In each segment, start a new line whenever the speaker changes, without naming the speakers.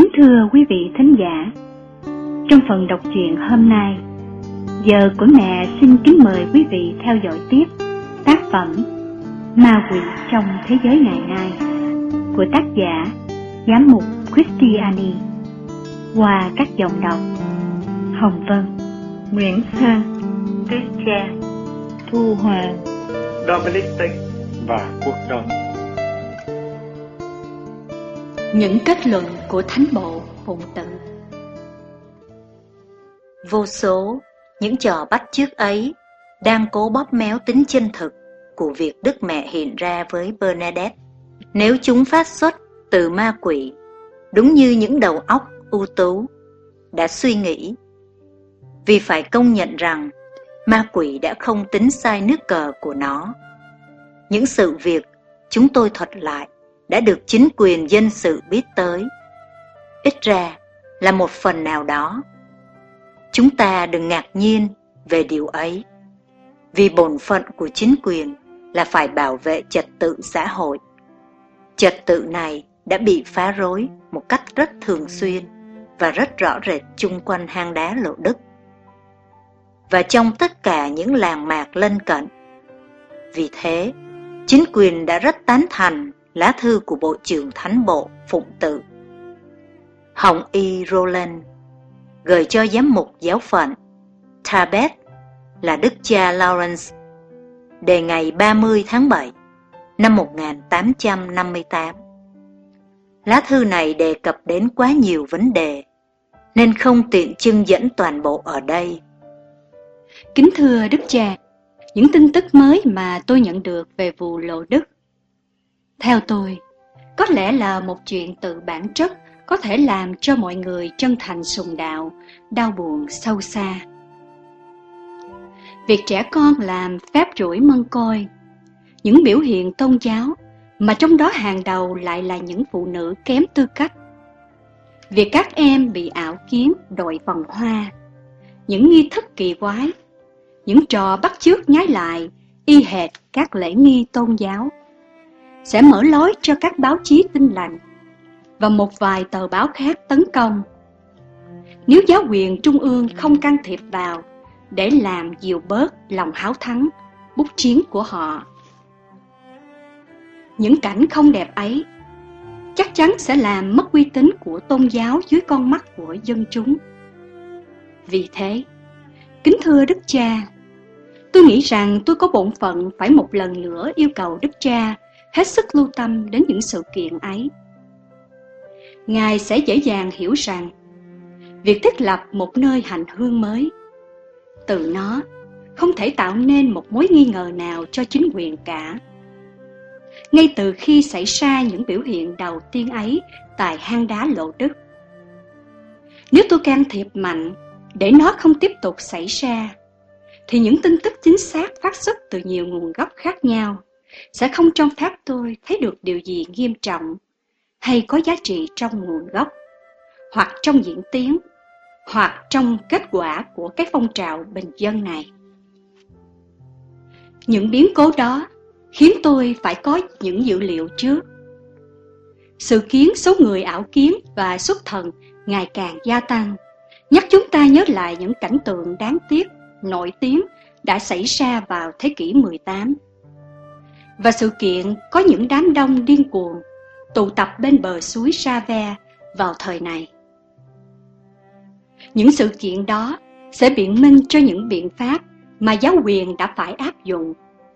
thưa quý vị thính giả, trong phần đọc truyện hôm nay, giờ của mẹ xin kính mời quý vị theo dõi tiếp tác phẩm Ma Quỷ trong Thế Giới Ngày Nay của tác giả Giám mục Christiani qua các giọng đọc Hồng Vân, Nguyễn Sơn, Christian, Thu Hoàng,
Dominic Tĩnh và Quốc Đông.
Những kết luận của Thánh Bộ Phụng Tự.
Vô số những trò bắt chước ấy đang cố bóp méo tính chân thực của việc Đức Mẹ hiện ra với Bernadette, nếu chúng phát xuất từ ma quỷ, đúng như những đầu óc ưu tú đã suy nghĩ. Vì phải công nhận rằng ma quỷ đã không tính sai nước cờ của nó. Những sự việc chúng tôi thuật lại đã được chính quyền dân sự biết tới, ít ra là một phần nào đó. Chúng ta đừng ngạc nhiên về điều ấy, vì bổn phận của chính quyền là phải bảo vệ trật tự xã hội. Trật tự này đã bị phá rối một cách rất thường xuyên và rất rõ rệt chung quanh hang đá Lộ Đức và trong tất cả những làng mạc lân cận. Vì thế, chính quyền đã rất tán thành lá thư của Bộ trưởng Thánh Bộ Phụng Tự Hồng Y Roland gửi cho giám mục giáo phận Tarbet là Đức cha Lawrence đề ngày 30 tháng 7 năm 1858. Lá thư này đề cập đến quá nhiều vấn đề nên không tiện trưng dẫn toàn bộ ở đây.
Kính thưa Đức cha, những tin tức mới mà tôi nhận được về vụ Lộ Đức, theo tôi, có lẽ là một chuyện từ bản chất có thể làm cho mọi người chân thành sùng đạo, đau buồn sâu xa. Việc trẻ con làm phép rủi mân côi, những biểu hiện tôn giáo mà trong đó hàng đầu lại là những phụ nữ kém tư cách. Việc các em bị ảo kiến đội vòng hoa, những nghi thức kỳ quái, những trò bắt chước nhái lại y hệt các lễ nghi tôn giáo sẽ mở lối cho các báo chí Tin Lành và một vài tờ báo khác tấn công. Nếu giáo quyền trung ương không can thiệp vào để làm dịu bớt lòng háo thắng, bút chiến của họ, những cảnh không đẹp ấy chắc chắn sẽ làm mất uy tín của tôn giáo dưới con mắt của dân chúng. Vì thế, kính thưa Đức cha, tôi nghĩ rằng tôi có bổn phận phải một lần nữa yêu cầu Đức cha hết sức lưu tâm đến những sự kiện ấy. Ngài sẽ dễ dàng hiểu rằng việc thiết lập một nơi hành hương mới, từ nó không thể tạo nên một mối nghi ngờ nào cho chính quyền cả. Ngay từ khi xảy ra những biểu hiện đầu tiên ấy tại hang đá Lộ Đức, nếu tôi can thiệp mạnh để nó không tiếp tục xảy ra, thì những tin tức chính xác phát xuất từ nhiều nguồn gốc khác nhau sẽ không cho phép tôi thấy được điều gì nghiêm trọng hay có giá trị trong nguồn gốc, hoặc trong diễn tiến, hoặc trong kết quả của cái phong trào bình dân này. Những biến cố đó khiến tôi phải có những dữ liệu trước. Sự kiến số người ảo kiến và xuất thần ngày càng gia tăng, nhắc chúng ta nhớ lại những cảnh tượng đáng tiếc, nổi tiếng đã xảy ra vào thế kỷ 18. Và sự kiện có những đám đông điên cuồng tụ tập bên bờ suối Save vào thời này. Những sự kiện đó sẽ biện minh cho những biện pháp mà giáo quyền đã phải áp dụng.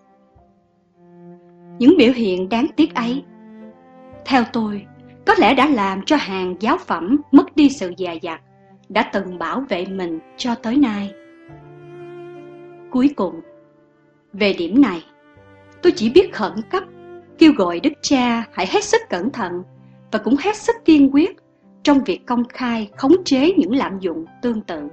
Những biểu hiện đáng tiếc ấy, theo tôi, có lẽ đã làm cho hàng giáo phẩm mất đi sự dè dặt đã từng bảo vệ mình cho tới nay. Cuối cùng, về điểm này, tôi chỉ biết khẩn cấp kêu gọi Đức cha hãy hết sức cẩn thận và cũng hết sức kiên quyết trong việc công khai khống chế những lạm dụng tương tự.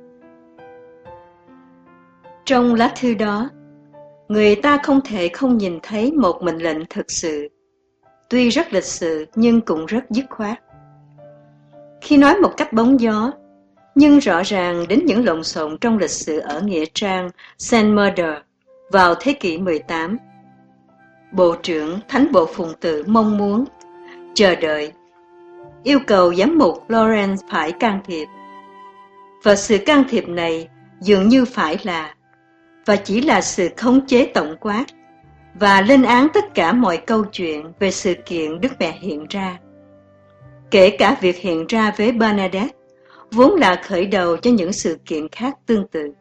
Trong lá thư đó, người ta không thể không nhìn thấy một mệnh lệnh thực sự, tuy rất lịch sự nhưng cũng rất dứt khoát. Khi nói một cách bóng gió, nhưng rõ ràng đến những lộn xộn trong lịch sử ở nghĩa trang Saint Murder vào thế kỷ 18, Bộ trưởng Thánh Bộ Phụng Tự mong muốn, chờ đợi yêu cầu giám mục Lawrence phải can thiệp. Và sự can thiệp này dường như phải là, và chỉ là sự khống chế tổng quát, và lên án tất cả mọi câu chuyện về sự kiện Đức Mẹ hiện ra. Kể cả việc hiện ra với Bernadette, vốn là khởi đầu cho những sự kiện khác tương tự.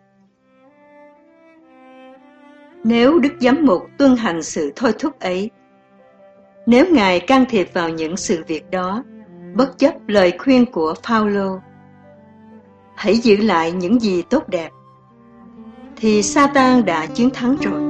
Nếu Đức Giám mục tuân hành sự thôi thúc ấy, nếu Ngài can thiệp vào những sự việc đó, bất chấp lời khuyên của Phaolô, hãy giữ lại những gì tốt đẹp, thì Satan đã chiến thắng rồi.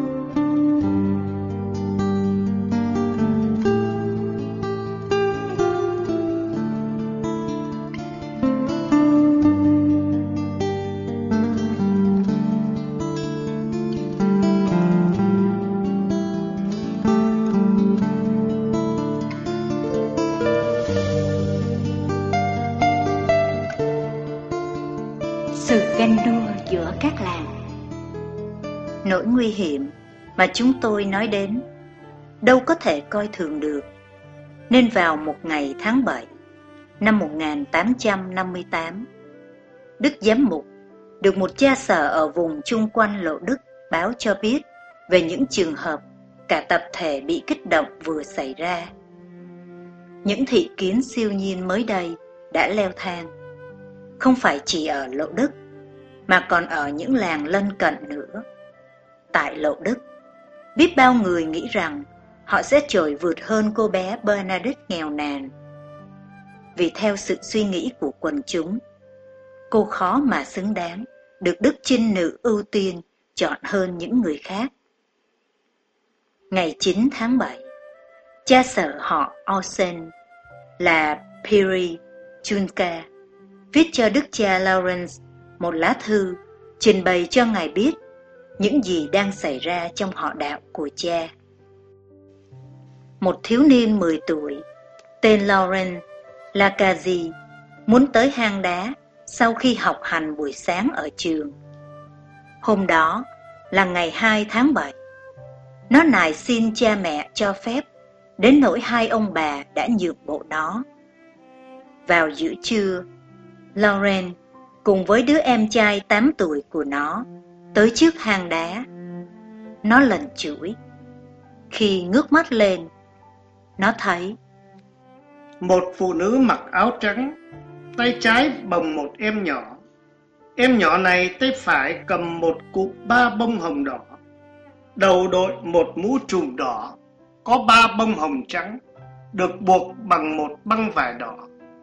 Sự ganh đua giữa các làng.
Nỗi nguy hiểm mà chúng tôi nói đến đâu có thể coi thường được, nên vào một ngày tháng 7 năm 1858, Đức Giám mục được một cha sở ở vùng chung quanh Lộ Đức báo cho biết về những trường hợp cả tập thể bị kích động vừa xảy ra. Những thị kiến siêu nhiên mới đây đã leo thang, không phải chỉ ở Lộ Đức, mà còn ở những làng lân cận nữa. Tại Lộ Đức, biết bao người nghĩ rằng họ sẽ trội vượt hơn cô bé Bernadette nghèo nàn. Vì theo sự suy nghĩ của quần chúng, cô khó mà xứng đáng được Đức Trinh Nữ ưu tiên chọn hơn những người khác. Ngày 9 tháng 7, cha sở họ Olsen là Piri Chunka viết cho Đức cha Lawrence một lá thư trình bày cho ngài biết những gì đang xảy ra trong họ đạo của cha. Một thiếu niên 10 tuổi tên Lawrence Lakazi muốn tới hang đá sau khi học hành buổi sáng ở trường. Hôm đó là ngày 2 tháng 7. Nó nài xin cha mẹ cho phép, đến nỗi hai ông bà đã nhượng bộ nó. Vào giữa trưa, Lawrence cùng với đứa em trai 8 tuổi của nó tới trước hang đá. Nó lần chửi. Khi ngước mắt lên, nó thấy
một phụ nữ mặc áo trắng, tay trái bồng một em nhỏ. Em nhỏ này tay phải cầm một cụm 3 bông hồng đỏ, đầu đội một mũ trùm đỏ, có 3 bông hồng trắng, được buộc bằng một băng vải đỏ.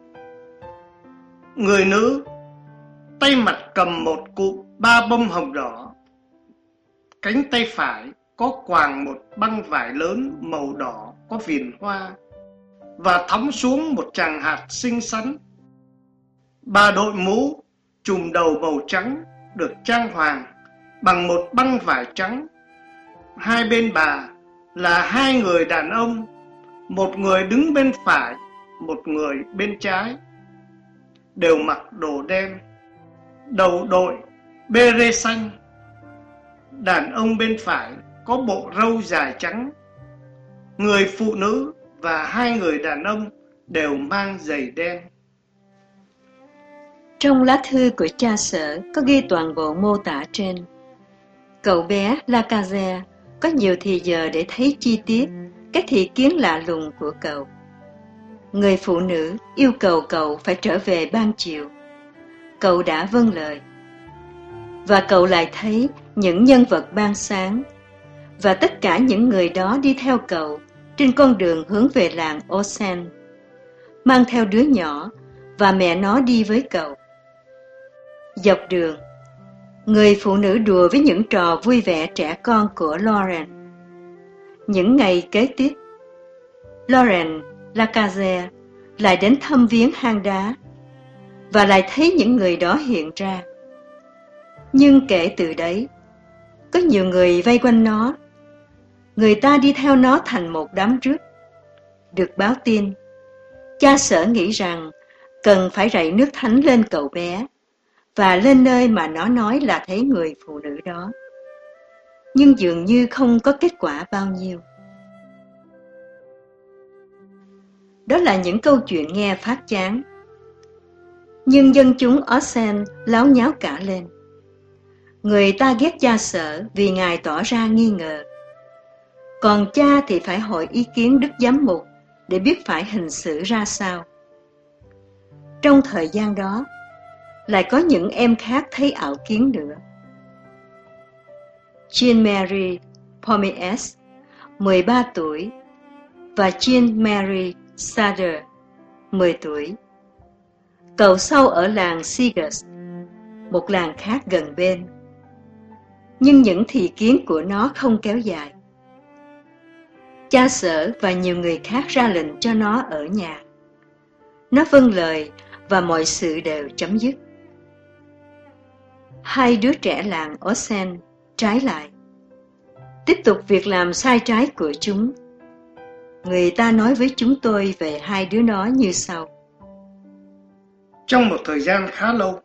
Người nữ tay mặt cầm một cụm 3 bông hồng đỏ, cánh tay phải có quàng một băng vải lớn màu đỏ có viền hoa và thõng xuống một tràng hạt xinh xắn. Bà đội mũ trùm đầu màu trắng được trang hoàng bằng một băng vải trắng. Hai bên bà là hai người đàn ông, một người đứng bên phải, một người bên trái, đều mặc đồ đen, đầu đội bê rê xanh. Đàn ông bên phải có bộ râu dài trắng. Người phụ nữ và hai người đàn ông đều mang giày đen.
Trong lá thư của cha sở có ghi toàn bộ mô tả trên. Cậu bé Lakaze có nhiều thì giờ để thấy chi tiết các thị kiến lạ lùng của cậu. Người phụ nữ yêu cầu cậu phải trở về ban chiều. Cậu đã vâng lời. Và cậu lại thấy những nhân vật ban sáng, và tất cả những người đó đi theo cậu trên con đường hướng về làng Olsen, mang theo đứa nhỏ và mẹ nó đi với cậu. Dọc đường, người phụ nữ đùa với những trò vui vẻ trẻ con của Lawrence. Những ngày kế tiếp, Lawrence Lakaze lại đến thăm viếng hang đá và lại thấy những người đó hiện ra. Nhưng kể từ đấy, có nhiều người vây quanh nó. Người ta đi theo nó thành một đám rước. Được báo tin, cha sở nghĩ rằng cần phải rảy nước thánh lên cậu bé và lên nơi mà nó nói là thấy người phụ nữ đó. Nhưng dường như không có kết quả bao nhiêu. Đó là những câu chuyện nghe phát chán. Nhưng dân chúng Osen láo nháo cả lên. Người ta ghét cha Sở vì ngài tỏ ra nghi ngờ. Còn cha thì phải hỏi ý kiến đức giám mục để biết phải hành xử ra sao. Trong thời gian đó, lại có những em khác thấy ảo kiến nữa. Jean Marie Pomies, 13 tuổi, và Jean Marie Sader, 10 tuổi. Cậu sau ở làng Sigus, một làng khác gần bên. Nhưng những thị kiến của nó không kéo dài. Cha Sở và nhiều người khác ra lệnh cho nó ở nhà. Nó vâng lời và mọi sự đều chấm dứt. Hai đứa trẻ làng Osen trái lại, tiếp tục việc làm sai trái của chúng. Người ta nói với chúng tôi về hai đứa nó như sau.
Trong một thời gian khá lâu,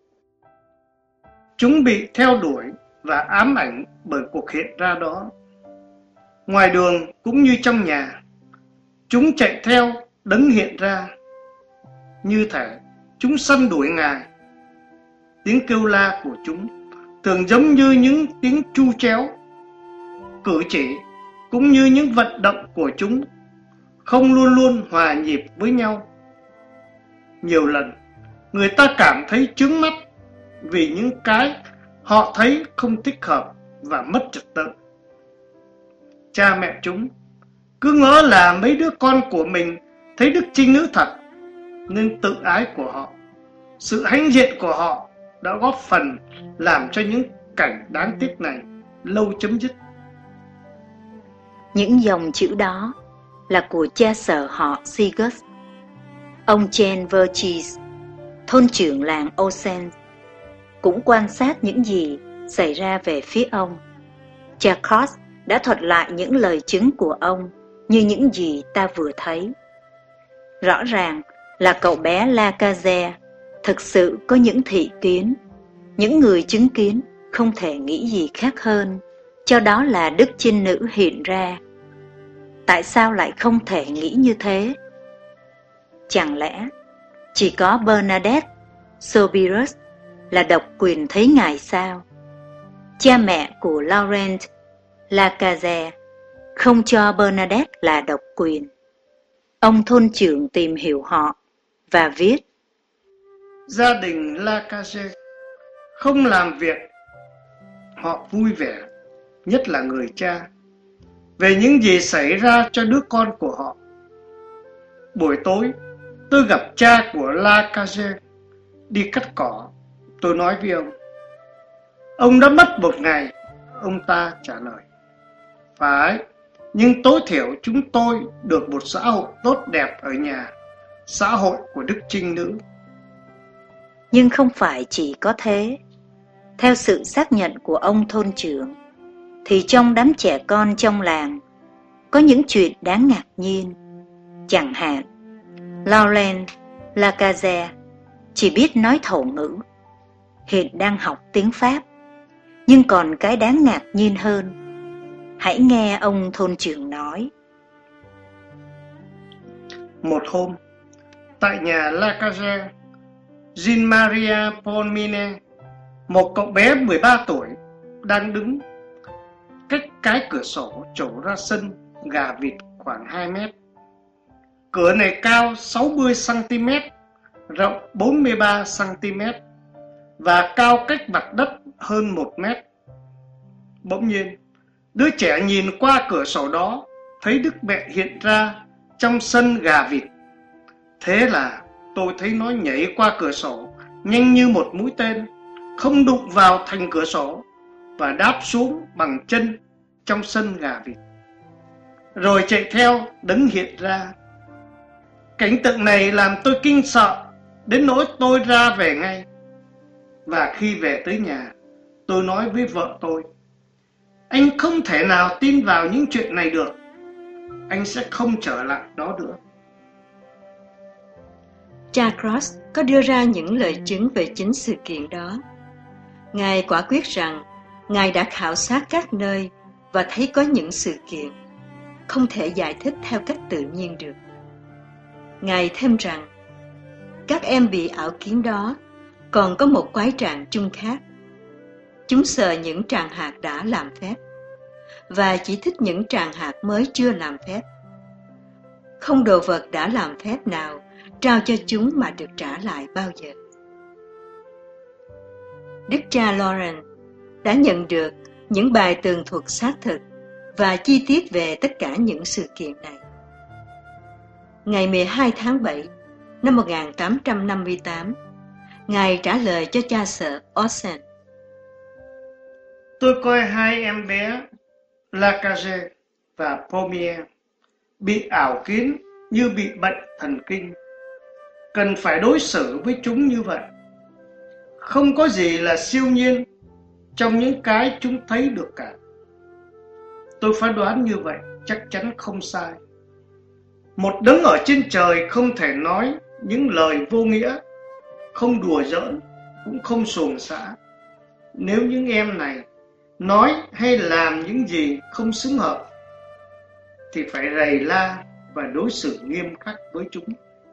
chúng bị theo đuổi và ám ảnh bởi cuộc hiện ra đó. Ngoài đường cũng như trong nhà, chúng chạy theo đấng hiện ra. Như thể chúng săn đuổi Ngài. Tiếng kêu la của chúng thường giống như những tiếng tru chéo. Cử chỉ cũng như những vận động của chúng không luôn luôn hòa nhịp với nhau. Nhiều lần người ta cảm thấy chướng mắt vì những cái họ thấy không thích hợp và mất trật tự. Cha mẹ chúng cứ ngỡ là mấy đứa con của mình thấy đức trinh nữ thật, nên tự ái của họ, sự hãnh diện của họ đã góp phần làm cho những cảnh đáng tiếc này lâu chấm dứt.
Những dòng chữ đó là của cha Sở họ Sigus, ông Jean Verchis, thôn trưởng làng Osen, cũng quan sát những gì xảy ra về phía ông. Cha Cross đã thuật lại những lời chứng của ông như những gì ta vừa thấy. Rõ ràng là cậu bé Lacazette thực sự có những thị kiến, những người chứng kiến không thể nghĩ gì khác hơn, cho đó là đức trinh nữ hiện ra. Tại sao lại không thể nghĩ như thế? Chẳng lẽ chỉ có Bernadette Soubirous là độc quyền thấy Ngài sao? Cha mẹ của Laurent Lacazette không cho Bernadette là độc quyền. Ông thôn trưởng tìm hiểu họ và viết:
Gia đình Lacazette không làm việc họ vui vẻ, nhất là người cha, về những gì xảy ra cho đứa con của họ. Buổi tối, tôi gặp cha của Lacazette đi cắt cỏ. Tôi nói với ông: ông đã mất một ngày. Ông ta trả lời: phải, nhưng tối thiểu chúng tôi được một xã hội tốt đẹp ở nhà, xã hội của đức trinh nữ.
Nhưng không phải chỉ có thế. Theo sự xác nhận của ông thôn trưởng, thì trong đám trẻ con trong làng có những chuyện đáng ngạc nhiên. Chẳng hạn, Laurent Lacazette chỉ biết nói thổ ngữ, hiện đang học tiếng Pháp. Nhưng còn cái đáng ngạc nhiên hơn, hãy nghe ông thôn trưởng nói.
Một hôm, tại nhà Lacazette, Jean Marie Pomies, một cậu bé 13 tuổi, đang đứng cách cái cửa sổ trổ ra sân gà vịt khoảng 2 mét. Cửa này cao 60cm, rộng 43cm và cao cách mặt đất hơn 1 mét. Bỗng nhiên, đứa trẻ nhìn qua cửa sổ đó, thấy Đức Mẹ hiện ra trong sân gà vịt. Thế là tôi thấy nó nhảy qua cửa sổ, nhanh như một mũi tên, không đụng vào thành cửa sổ và đáp xuống bằng chân trong sân gà vịt, rồi chạy theo đấng hiện ra. Cảnh tượng này làm tôi kinh sợ đến nỗi tôi ra về ngay. Và khi về tới nhà, tôi nói với vợ tôi: anh không thể nào tin vào những chuyện này được. Anh sẽ không trở lại đó nữa.
Cha Cross có đưa ra những lời chứng về chính sự kiện đó. Ngài quả quyết rằng Ngài đã khảo sát các nơi và thấy có những sự kiện không thể giải thích theo cách tự nhiên được. Ngài thêm rằng, các em bị ảo kiến đó còn có một quái trạng chung khác. Chúng sợ những tràng hạt đã làm phép, và chỉ thích những tràng hạt mới chưa làm phép. Không đồ vật đã làm phép nào trao cho chúng mà được trả lại bao giờ. Đức cha Lawrence đã nhận được những bài tường thuật xác thực và chi tiết về tất cả những sự kiện này. Ngày 12 tháng 7 năm 1858, Ngài trả lời cho cha xứ Osen:
Tôi coi hai em bé Lacage và Pommier bị ảo kiến như bị bệnh thần kinh. Cần phải đối xử với chúng như vậy. Không có gì là siêu nhiên trong những cái chúng thấy được cả. Tôi phán đoán như vậy chắc chắn không sai. Một đấng ở trên trời không thể nói những lời vô nghĩa, không đùa giỡn, cũng không xuồng xã. Nếu những em này nói hay làm những gì không xứng hợp, thì phải rầy la và đối xử nghiêm khắc với chúng.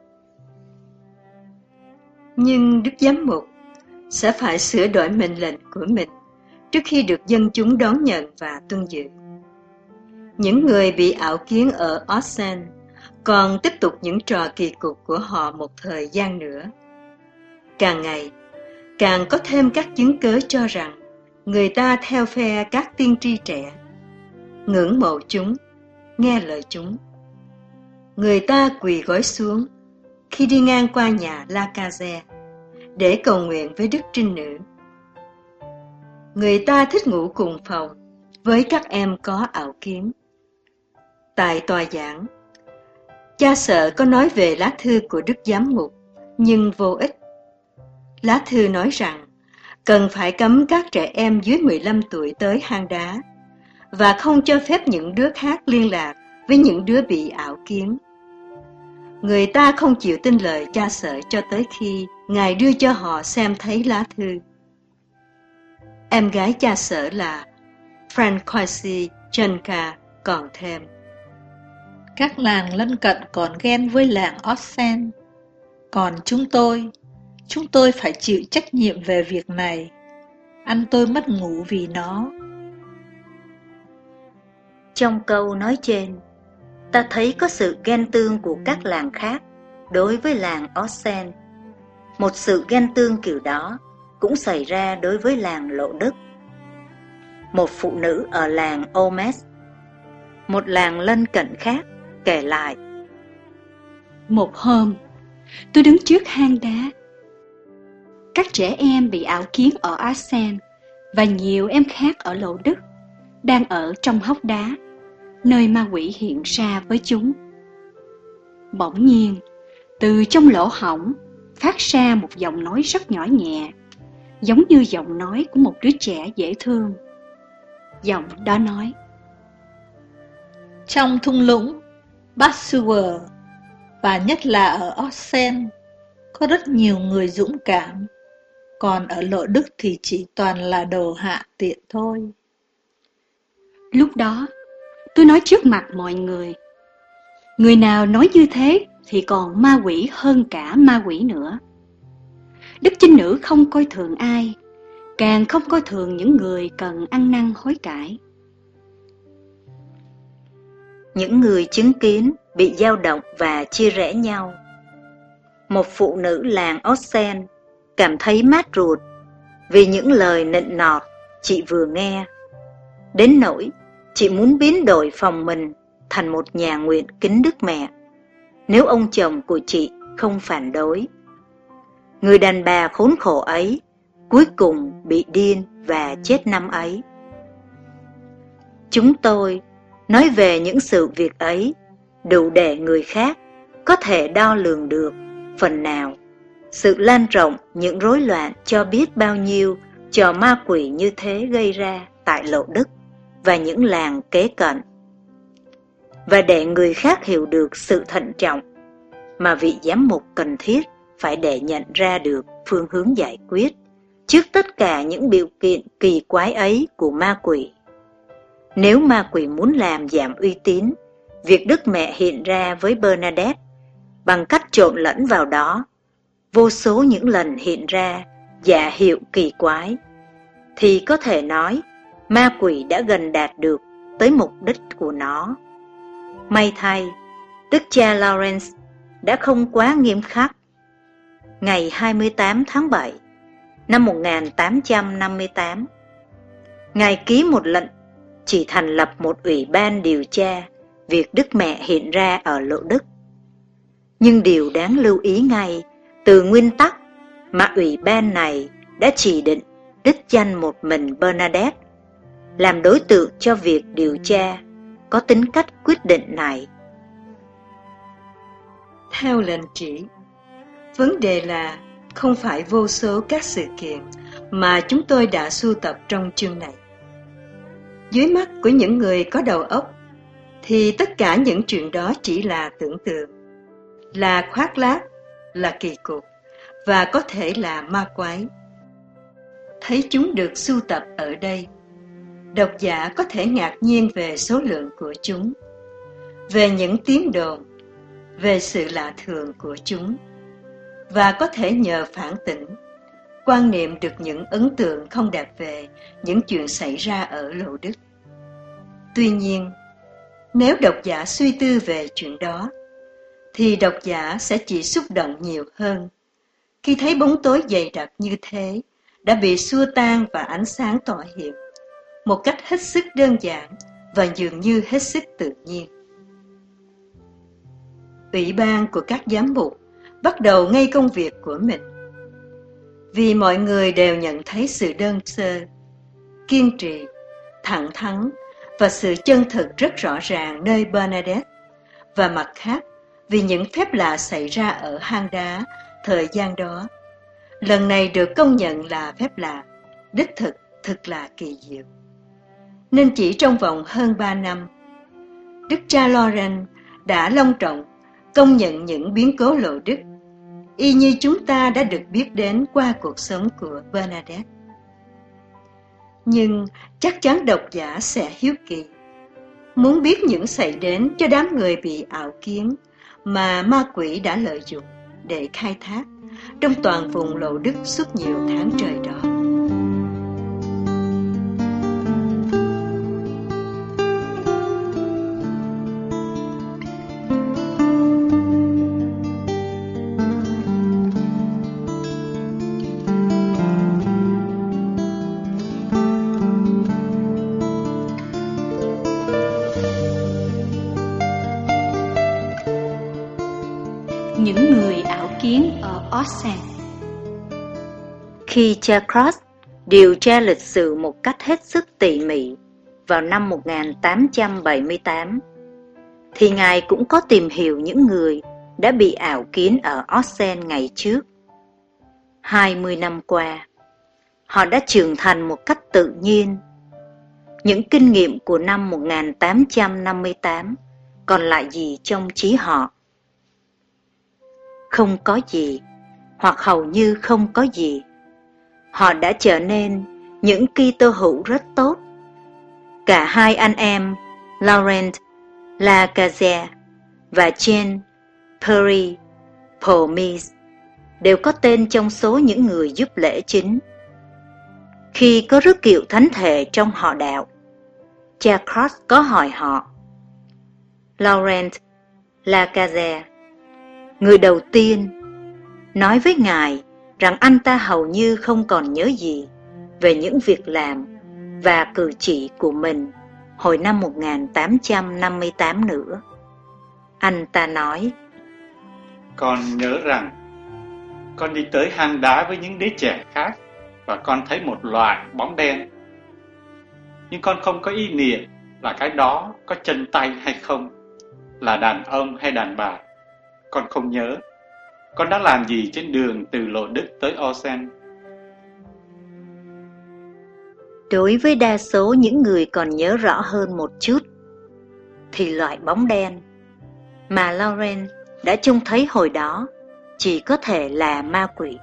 Nhưng Đức Giám mục sẽ phải sửa đổi mệnh lệnh của mình trước khi được dân chúng đón nhận và tuân giữ. Những người bị ảo kiến ở Osen còn tiếp tục những trò kỳ cục của họ một thời gian nữa. Càng ngày, càng có thêm các chứng cớ cho rằng người ta theo phe các tiên tri trẻ, ngưỡng mộ chúng, nghe lời chúng. Người ta quỳ gối xuống khi đi ngang qua nhà Lacage để cầu nguyện với Đức Trinh Nữ. Người ta thích ngủ cùng phòng với các em có ảo kiến. Tại tòa giảng, cha xứ có nói về lá thư của Đức Giám mục, nhưng vô ích. Lá thư nói rằng cần phải cấm các trẻ em dưới 15 tuổi tới hang đá và không cho phép những đứa khác liên lạc với những đứa bị ảo kiến. Người ta không chịu tin lời cha xứ cho tới khi Ngài đưa cho họ xem thấy lá thư. Em gái cha xứ là Francoise Jenka còn thêm:
các làng lân cận còn ghen với làng Osen, còn chúng tôi phải chịu trách nhiệm về việc này. Ăn tôi mất ngủ vì nó.
Trong câu nói trên, ta thấy có sự ghen tương của các làng khác đối với làng Osen. Một sự ghen tương kiểu đó cũng xảy ra đối với làng Lộ Đức. Một phụ nữ ở làng Omes, một làng lân cận khác, kể lại:
Một hôm, tôi đứng trước hang đá. Các trẻ em bị ảo kiến ở Osen và nhiều em khác ở Lộ Đức đang ở trong hốc đá, nơi ma quỷ hiện ra với chúng. Bỗng nhiên, từ trong lỗ hổng phát ra một giọng nói rất nhỏ nhẹ, giống như giọng nói của một đứa trẻ dễ thương. Giọng đó nói:
trong thung lũng Bassuer, và nhất là ở Osen, có rất nhiều người dũng cảm, còn ở Lộ Đức thì chỉ toàn là đồ hạ tiện thôi.
Lúc đó, tôi nói trước mặt mọi người: người nào nói như thế thì còn ma quỷ hơn cả ma quỷ nữa. Đức Chinh Nữ không coi thường ai, càng không coi thường những người cần ăn năn hối cải.
Những người chứng kiến bị dao động và chia rẽ nhau. Một phụ nữ làng Osen cảm thấy mát ruột vì những lời nịnh nọt chị vừa nghe, đến nỗi chị muốn biến đổi phòng mình thành một nhà nguyện kính Đức Mẹ, nếu ông chồng của chị không phản đối. Người đàn bà khốn khổ ấy cuối cùng bị điên và chết năm ấy. Chúng tôi nói về những sự việc ấy đủ để người khác có thể đo lường được phần nào sự lan rộng những rối loạn cho biết bao nhiêu trò ma quỷ như thế gây ra tại Lộ Đức và những làng kế cận, và để người khác hiểu được sự thận trọng mà vị giám mục cần thiết phải để nhận ra được phương hướng giải quyết trước tất cả những biểu kiện kỳ quái ấy của ma quỷ. Nếu ma quỷ muốn làm giảm uy tín việc Đức Mẹ hiện ra với Bernadette bằng cách trộn lẫn vào đó vô số những lần hiện ra dạ hiệu kỳ quái, thì có thể nói ma quỷ đã gần đạt được tới mục đích của nó. May thay, đức cha Lawrence đã không quá nghiêm khắc. Ngày 28 tháng 7 năm 1858, Ngài ký một lệnh chỉ thành lập một ủy ban điều tra việc Đức Mẹ hiện ra ở Lộ Đức. Nhưng điều đáng lưu ý ngay từ nguyên tắc mà ủy ban này đã chỉ định đích danh một mình Bernadette làm đối tượng cho việc điều tra có tính cách quyết định này.
Theo lệnh chỉ, vấn đề là không phải vô số các sự kiện mà chúng tôi đã sưu tập trong chương này. Dưới mắt của những người có đầu óc thì tất cả những chuyện đó chỉ là tưởng tượng, là khoác lác, là kỳ cục và có thể là ma quái. Thấy chúng được sưu tập ở đây, độc giả có thể ngạc nhiên về số lượng của chúng, về những tiếng đồn, về sự lạ thường của chúng, và có thể nhờ phản tỉnh, quan niệm được những ấn tượng không đẹp về những chuyện xảy ra ở Lộ Đức. Tuy nhiên, nếu độc giả suy tư về chuyện đó, thì độc giả sẽ chỉ xúc động nhiều hơn khi thấy bóng tối dày đặc như thế đã bị xua tan và ánh sáng tỏa hiện một cách hết sức đơn giản và dường như hết sức tự nhiên. Ủy ban của các giám mục bắt đầu ngay công việc của mình, vì mọi người đều nhận thấy sự đơn sơ, kiên trì, thẳng thắn và sự chân thực rất rõ ràng nơi Bernadette, và mặt khác vì những phép lạ xảy ra ở hang đá thời gian đó, lần này được công nhận là phép lạ, đích thực, thật là kỳ diệu. Nên chỉ trong vòng hơn 3 năm, đức cha Lawrence đã long trọng công nhận những biến cố Lộ Đức, y như chúng ta đã được biết đến qua cuộc sống của Bernadette. Nhưng chắc chắn độc giả sẽ hiếu kỳ, muốn biết những xảy đến cho đám người bị ảo kiến mà ma quỷ đã lợi dụng để khai thác trong toàn vùng Lộ Đức suốt nhiều tháng trời đó.
Những người ảo kiến ở Oxen.
Khi cha Cross điều tra lịch sử một cách hết sức tỉ mỉ vào năm 1878, thì Ngài cũng có tìm hiểu những người đã bị ảo kiến ở Oxen ngày trước. 20 năm qua, họ đã trưởng thành một cách tự nhiên. Những kinh nghiệm của năm 1858 còn lại gì trong trí họ? Không có gì, hoặc hầu như không có gì. Họ đã trở nên những Kitô hữu rất tốt. Cả hai anh em Laurent Lacazette và Jean Pierre Pomies đều có tên trong số những người giúp lễ chính. Khi có rước kiệu thánh thể trong họ đạo, cha Cross có hỏi họ: Laurent Lacazette, người đầu tiên, nói với Ngài rằng anh ta hầu như không còn nhớ gì về những việc làm và cử chỉ của mình hồi năm 1858 nữa. Anh ta nói:
Con nhớ rằng con đi tới hang đá với những đứa trẻ khác và con thấy một loại bóng đen. Nhưng con không có ý niệm là cái đó có chân tay hay không, là đàn ông hay đàn bà. Con không nhớ. Con đã làm gì trên đường từ Lộ Đức tới Oxen?
Đối với đa số những người còn nhớ rõ hơn một chút, thì loại bóng đen mà Lauren đã trông thấy hồi đó chỉ có thể là ma quỷ.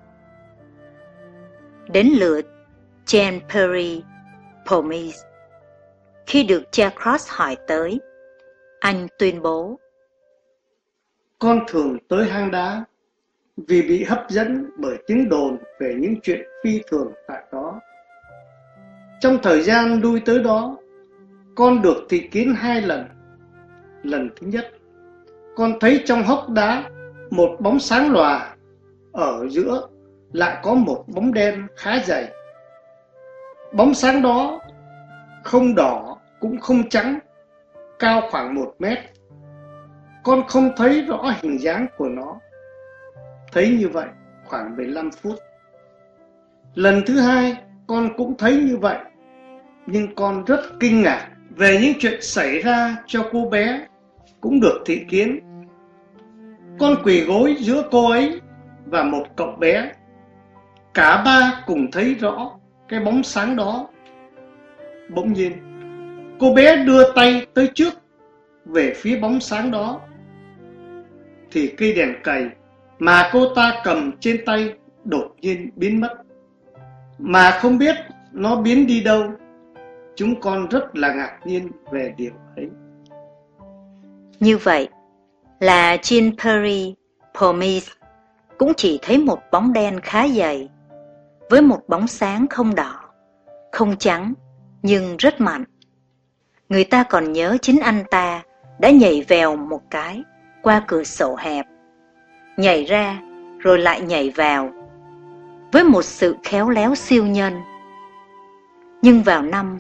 Đến lượt Jean Pierre Pomies. Khi được cha Cross hỏi tới, anh tuyên bố:
con thường tới hang đá vì bị hấp dẫn bởi tiếng đồn về những chuyện phi thường tại đó. Trong thời gian lui tới đó, con được thị kiến 2 lần. Lần thứ nhất, con thấy trong hốc đá một bóng sáng lòa, ở giữa lại có một bóng đen khá dày. Bóng sáng đó không đỏ cũng không trắng, cao khoảng 1 mét. Con không thấy rõ hình dáng của nó. Thấy như vậy khoảng 15 phút. Lần thứ hai, con cũng thấy như vậy, nhưng con rất kinh ngạc về những chuyện xảy ra cho cô bé cũng được thị kiến. Con quỳ gối giữa cô ấy và một cậu bé. Cả ba cùng thấy rõ cái bóng sáng đó. Bỗng nhiên, cô bé đưa tay tới trước về phía bóng sáng đó, thì cây đèn cầy mà cô ta cầm trên tay đột nhiên biến mất, mà không biết nó biến đi đâu. Chúng con rất là ngạc nhiên về điều ấy.
Như vậy là Jean Pierre Pomis cũng chỉ thấy một bóng đen khá dày, với một bóng sáng không đỏ, không trắng, nhưng rất mạnh. Người ta còn nhớ chính anh ta đã nhảy vèo một cái qua cửa sổ hẹp, nhảy ra rồi lại nhảy vào, với một sự khéo léo siêu nhân. Nhưng vào năm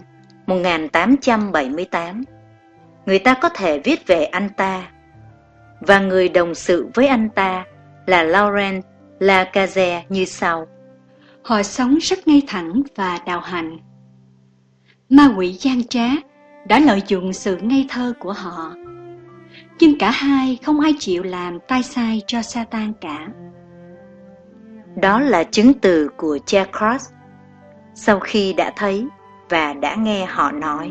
1878, người ta có thể viết về anh ta, và người đồng sự với anh ta là Laurent Lacazette như sau.
Họ sống rất ngay thẳng và đạo hạnh. Ma quỷ gian trá đã lợi dụng sự ngây thơ của họ, nhưng cả hai không ai chịu làm tay sai cho Satan cả.
Đó là chứng từ của Jacques sau khi đã thấy và đã nghe họ nói.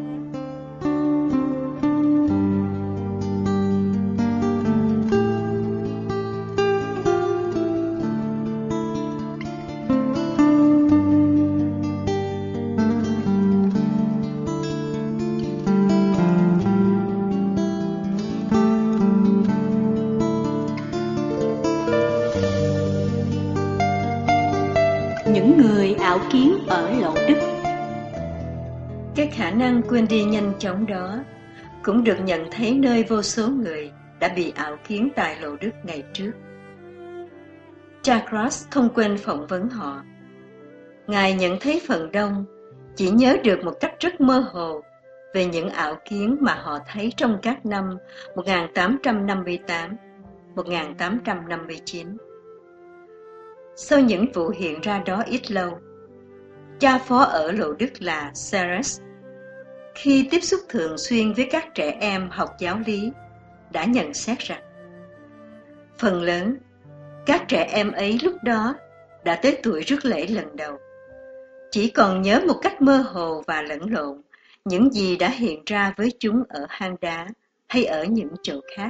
Những người ảo kiến ở Lộ Đức.
Cái khả năng quên đi nhanh chóng đó cũng được nhận thấy nơi vô số người đã bị ảo kiến tại Lộ Đức ngày trước. Jacques không quên phỏng vấn họ. Ngài nhận thấy phần đông chỉ nhớ được một cách rất mơ hồ về những ảo kiến mà họ thấy trong các năm 1858, 1859. Sau những vụ hiện ra đó ít lâu, cha phó ở Lộ Đức là Serres, khi tiếp xúc thường xuyên với các trẻ em học giáo lý, đã nhận xét rằng phần lớn các trẻ em ấy lúc đó đã tới tuổi rước lễ lần đầu, chỉ còn nhớ một cách mơ hồ và lẫn lộn những gì đã hiện ra với chúng ở hang đá hay ở những chỗ khác.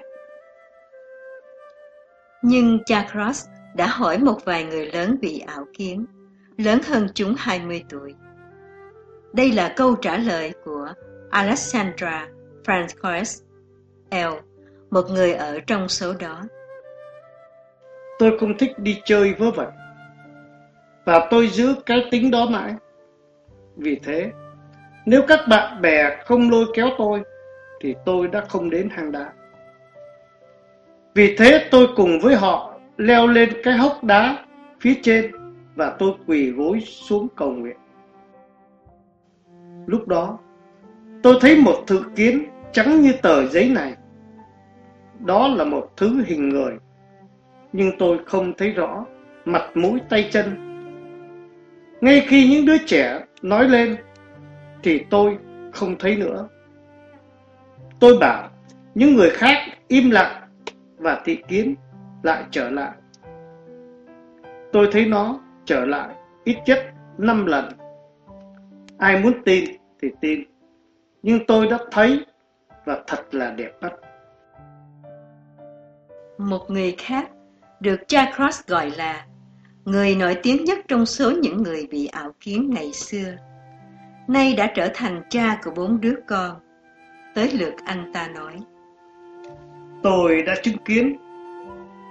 Nhưng Jacques đã hỏi một vài người lớn bị ảo kiến, lớn hơn chúng 20 tuổi. Đây là câu trả lời của Alexandra Francois L, một người ở trong số đó.
Tôi không thích đi chơi vớ vẩn, và tôi giữ cái tính đó mãi. Vì thế, nếu các bạn bè không lôi kéo tôi, thì tôi đã không đến hang đá. Vì thế tôi cùng với họ leo lên cái hốc đá phía trên, và tôi quỳ gối xuống cầu nguyện. Lúc đó, tôi thấy một thứ kiến trắng như tờ giấy này. Đó là một thứ hình người, nhưng tôi không thấy rõ mặt mũi tay chân. Ngay khi những đứa trẻ nói lên, thì tôi không thấy nữa. Tôi bảo những người khác im lặng, và thị kiến lại trở lại. Tôi thấy nó trở lại ít nhất 5 lần. Ai muốn tin thì tin, nhưng tôi đã thấy, và thật là đẹp mắt.
Một người khác được Jacques gọi là người nổi tiếng nhất trong số những người bị ảo kiến ngày xưa, nay đã trở thành cha của 4 đứa con. Tới lượt anh ta nói:
Tôi đã chứng kiến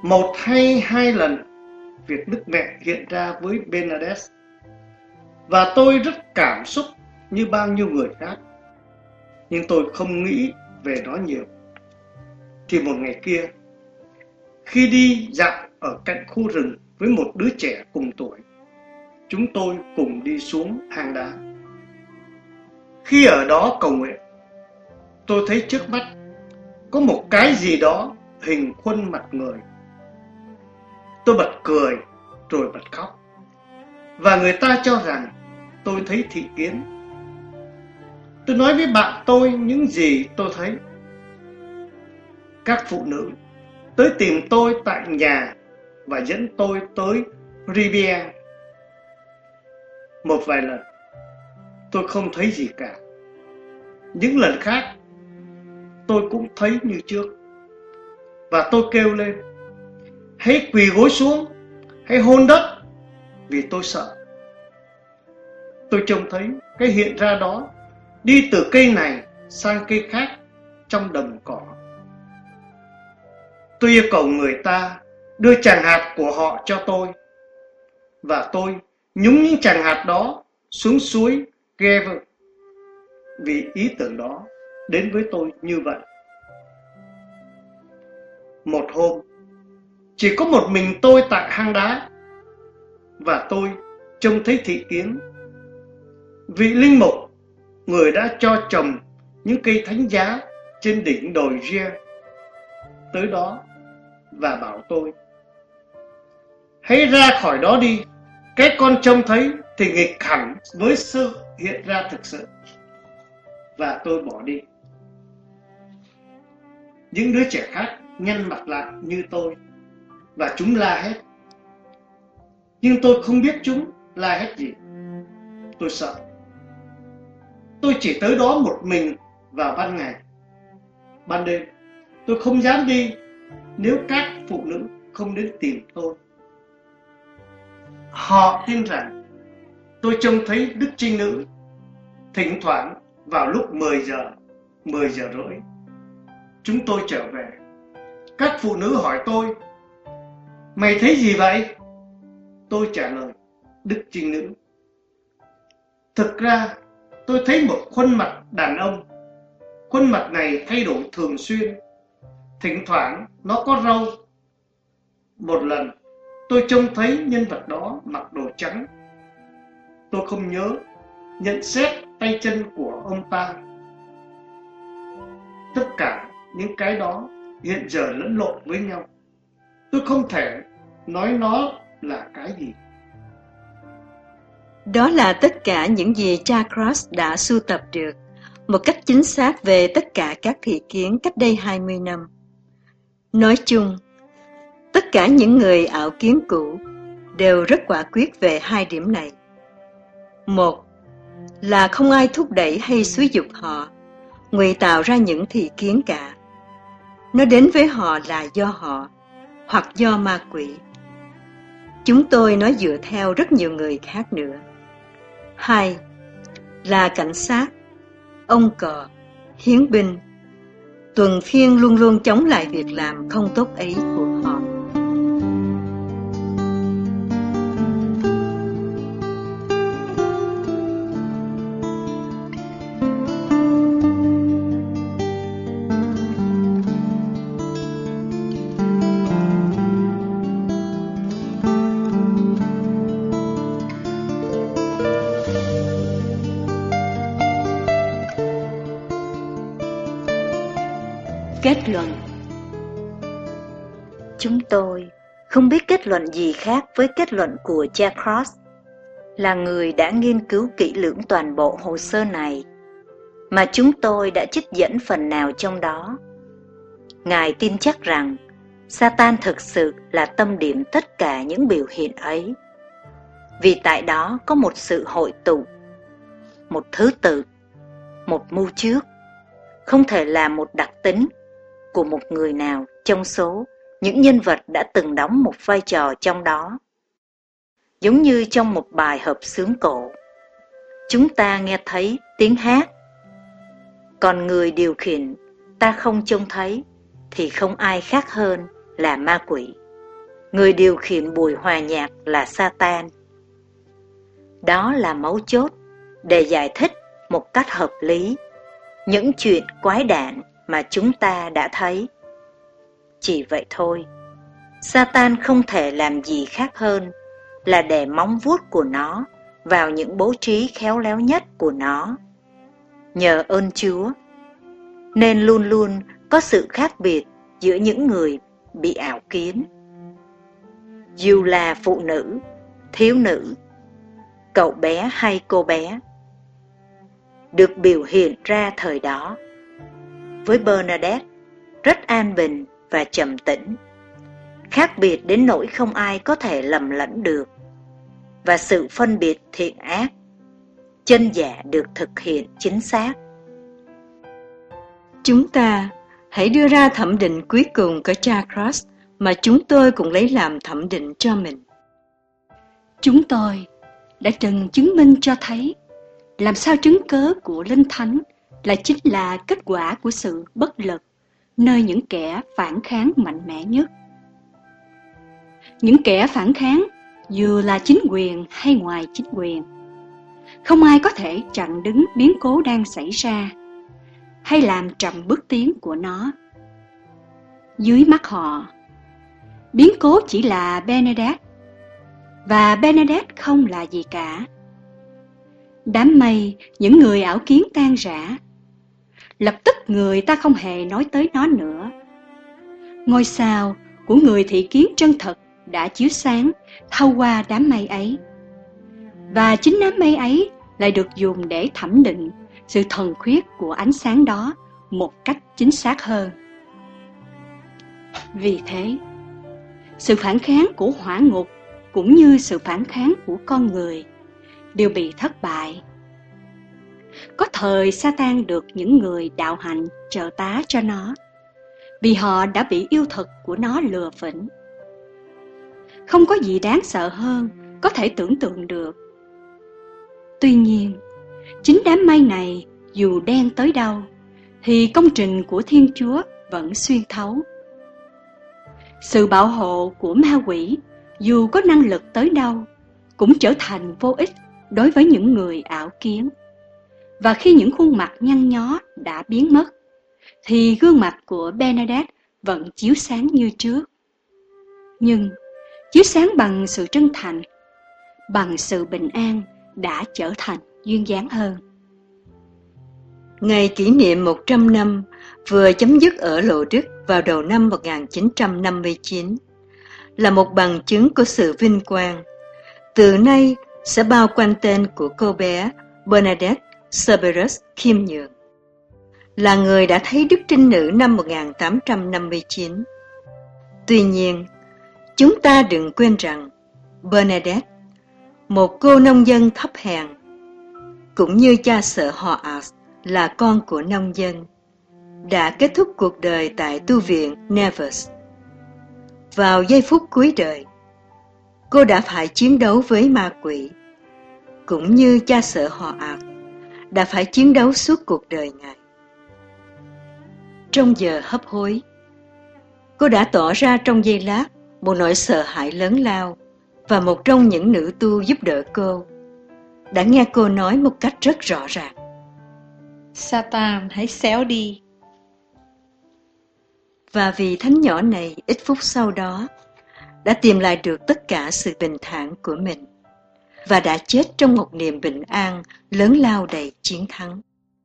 một hay hai lần việc Đức Mẹ hiện ra với Bernadette, và tôi rất cảm xúc như bao nhiêu người khác, nhưng tôi không nghĩ về nó nhiều. Thì một ngày kia, khi đi dạo ở cạnh khu rừng với một đứa trẻ cùng tuổi, chúng tôi cùng đi xuống hang đá. Khi ở đó cầu nguyện, tôi thấy trước mắt có một cái gì đó hình khuôn mặt người. Tôi bật cười rồi bật khóc, và người ta cho rằng tôi thấy thị kiến. Tôi nói với bạn tôi những gì tôi thấy. Các phụ nữ tới tìm tôi tại nhà và dẫn tôi tới Rivière. Một vài lần tôi không thấy gì cả. Những lần khác tôi cũng thấy như trước, và tôi kêu lên: hãy quỳ gối xuống, hãy hôn đất, vì tôi sợ. Tôi trông thấy cái hiện ra đó đi từ cây này sang cây khác trong đồng cỏ. Tôi yêu cầu người ta đưa tràng hạt của họ cho tôi, và tôi nhúng những tràng hạt đó xuống suối Gèvres, vì ý tưởng đó đến với tôi như vậy. Một hôm, chỉ có một mình tôi tại hang đá, và tôi trông thấy thị kiến. Vị linh mục, người đã cho trồng những cây thánh giá trên đỉnh đồi Ria, tới đó và bảo tôi: hãy ra khỏi đó đi, cái con trông thấy thì nghịch hẳn với sự hiện ra thực sự. Và tôi bỏ đi. Những đứa trẻ khác nhăn mặt lại như tôi, và chúng la hét. Nhưng tôi không biết chúng la hét gì. Tôi sợ. Tôi chỉ tới đó một mình vào ban ngày. Ban đêm tôi không dám đi nếu các phụ nữ không đến tìm tôi. Họ tin rằng tôi trông thấy Đức Trinh Nữ. Thỉnh thoảng vào lúc 10 giờ, 10 giờ rưỡi, chúng tôi trở về. Các phụ nữ hỏi tôi: mày thấy gì vậy? Tôi trả lời: Đức Trinh Nữ. Thực ra tôi thấy một khuôn mặt đàn ông. Khuôn mặt này thay đổi thường xuyên. Thỉnh thoảng nó có râu. Một lần tôi trông thấy nhân vật đó mặc đồ trắng. Tôi không nhớ nhận xét tay chân của ông ta. Tất cả những cái đó hiện giờ lẫn lộn với nhau. Tôi không thể nói nó là cái gì.
Đó là tất cả những gì Charles Cross đã sưu tập được một cách chính xác về tất cả các thị kiến cách đây 20 năm. Nói chung, tất cả những người ảo kiến cũ đều rất quả quyết về hai điểm này. Một là không ai thúc đẩy hay xúi giục họ ngụy tạo ra những thị kiến cả. Nó đến với họ là do họ hoặc do ma quỷ. Chúng tôi nói dựa theo rất nhiều người khác nữa. Hai là cảnh sát, ông cò, hiến binh, tuần phiên luôn luôn chống lại việc làm không tốt ấy của họ.
Kết luận.
Chúng tôi không biết kết luận gì khác với kết luận của Charles Cross. Là người đã nghiên cứu kỹ lưỡng toàn bộ hồ sơ này, mà chúng tôi đã trích dẫn phần nào trong đó. Ngài tin chắc rằng Satan thực sự là tâm điểm tất cả những biểu hiện ấy, vì tại đó có một sự hội tụ, một thứ tự, một mưu trước, không thể là một đặc tính của một người nào trong số những nhân vật đã từng đóng một vai trò trong đó. Giống như trong một bài hợp xướng cổ, chúng ta nghe thấy tiếng hát, còn người điều khiển ta không trông thấy thì không ai khác hơn là ma quỷ. Người điều khiển buổi hòa nhạc là Satan. Đó là mấu chốt để giải thích một cách hợp lý những chuyện quái đản mà chúng ta đã thấy. Chỉ vậy thôi, Satan không thể làm gì khác hơn là để móng vuốt của nó vào những bố trí khéo léo nhất của nó. Nhờ ơn Chúa, nên luôn luôn có sự khác biệt giữa những người bị ảo kiến. Dù là phụ nữ, thiếu nữ, cậu bé hay cô bé, được biểu hiện ra thời đó. Với Bernadette, rất an bình và trầm tĩnh, khác biệt đến nỗi không ai có thể lầm lẫn được, và sự phân biệt thiện ác, chân giả được thực hiện chính xác.
Chúng ta hãy đưa ra thẩm định cuối cùng của Charcot mà chúng tôi cũng lấy làm thẩm định cho mình.
Chúng tôi đã từng chứng minh cho thấy làm sao chứng cớ của Linh Thánh chính là kết quả của sự bất lực nơi những kẻ phản kháng mạnh mẽ nhất. Những kẻ phản kháng dù là chính quyền hay ngoài chính quyền, không ai có thể chặn đứng biến cố đang xảy ra hay làm chậm bước tiến của nó. Dưới mắt họ, biến cố chỉ là Bernadette, và Bernadette không là gì cả. Đám mây những người ảo kiến tan rã, lập tức người ta không hề nói tới nó nữa. Ngôi sao của người thị kiến chân thật đã chiếu sáng thâu qua đám mây ấy, và chính đám mây ấy lại được dùng để thẩm định sự thuần khiết của ánh sáng đó một cách chính xác hơn. Vì thế, sự phản kháng của hỏa ngục cũng như sự phản kháng của con người đều bị thất bại. Có thời Satan được những người đạo hạnh trợ tá cho nó, vì họ đã bị yêu thực của nó lừa phỉnh. Không có gì đáng sợ hơn có thể tưởng tượng được. Tuy nhiên, chính đám mây này dù đen tới đâu, thì công trình của Thiên Chúa vẫn xuyên thấu. Sự bảo hộ của ma quỷ dù có năng lực tới đâu cũng trở thành vô ích đối với những người ảo kiến. Và khi những khuôn mặt nhăn nhó đã biến mất, thì gương mặt của Bernadette vẫn chiếu sáng như trước. Nhưng chiếu sáng bằng sự chân thành, bằng sự bình an đã trở thành duyên dáng hơn.
Ngày kỷ niệm 100 năm vừa chấm dứt ở Lộ Đức vào đầu năm 1959 là một bằng chứng của sự vinh quang. Từ nay sẽ bao quanh tên của cô bé Bernadette Cerberus khiêm nhường, là người đã thấy Đức Trinh Nữ năm 1859. Tuy nhiên, chúng ta đừng quên rằng Bernadette, một cô nông dân thấp hèn, cũng như cha xợ họ Ars là con của nông dân, đã kết thúc cuộc đời tại tu viện Nevers. Vào giây phút cuối đời, cô đã phải chiến đấu với ma quỷ, cũng như cha xợ họ Ars đã phải chiến đấu suốt cuộc đời ngài. Trong giờ hấp hối, cô đã tỏ ra trong giây lát một nỗi sợ hãi lớn lao, và một trong những nữ tu giúp đỡ cô đã nghe cô nói một cách rất rõ ràng:
Satan, hãy xéo đi.
Và vì thánh nhỏ này ít phút sau đó đã tìm lại được tất cả sự bình thản của mình, và đã chết trong một niềm bình an lớn lao đầy chiến thắng.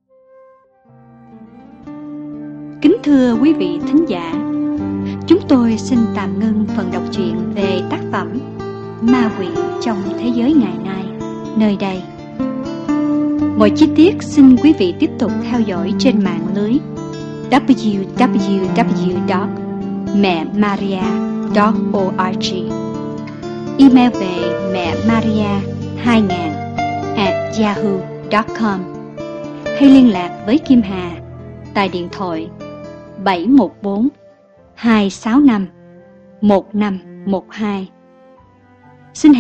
Kính thưa quý vị thính giả, chúng tôi xin tạm ngưng phần đọc truyện về tác phẩm Ma Quỷ trong Thế Giới Ngày Nay nơi đây. Mọi chi tiết xin quý vị tiếp tục theo dõi trên mạng lưới www.memaria.org, email về memaria2000@yahoo.com, hay liên lạc với Kim Hà tại điện thoại 714 265 1512. Xin